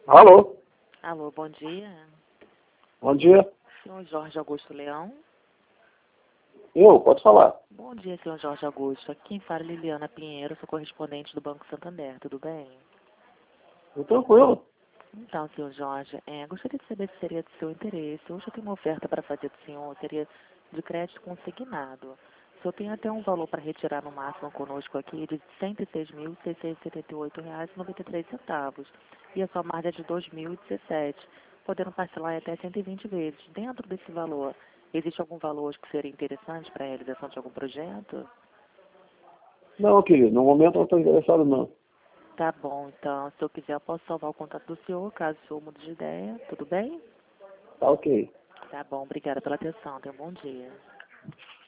Alô, Alô, bom dia. bom dia. Senhor Jorge Augusto Leão. Pode falar. Bom dia, senhor Jorge Augusto. Aqui quem fala é Liliana Pinheiro, sou correspondente do Banco Santander, tudo bem? Tô tranquilo. Então, senhor Jorge, gostaria de saber se seria do seu interesse. Hoje eu tenho uma oferta para fazer do senhor, seria de crédito consignado. O senhor tem até um valor para retirar no máximo conosco aqui de R$ 106.678,93. E a sua margem é de 2017, podendo parcelar em até 120 vezes. Dentro desse valor, existe algum valor que seria interessante para a realização de algum projeto? Não, querido, no momento eu não estou interessado, não. Tá bom, então, se eu quiser, eu posso salvar o contato do senhor, caso o senhor mude de ideia, tudo bem? Tá ok. Tá bom, obrigada pela atenção, tenha um bom dia.